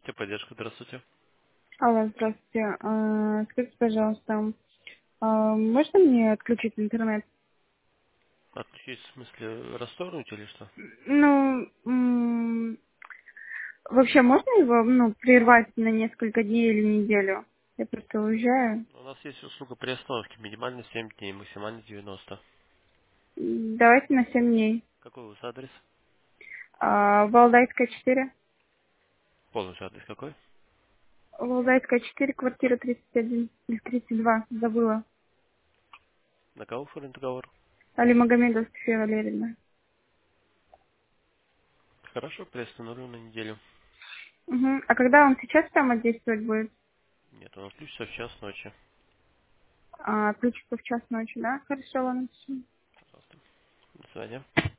Техподдержка, здравствуйте. Алло, здравствуйте. Скажите, пожалуйста, можно мне отключить интернет? Отключить в смысле расторгнуть или что? Ну, вообще можно его, прервать на несколько дней или неделю? Я просто уезжаю. У нас есть услуга приостановки, минимально 7 дней, максимально 90. Давайте на 7 дней. Какой у вас адрес? Валдайская 4. Полный же адрес какой? Валдайская 4, квартира 31 или 32, забыла. На кого оформлен договор? Али Магомедова София Валерьевна. Хорошо, приостановлю на неделю. Угу. А когда он сейчас там действовать будет? Нет, он отключится в час ночи. Отключится в час ночи, да? Хорошо, ладно, всё. Пожалуйста. До свидания.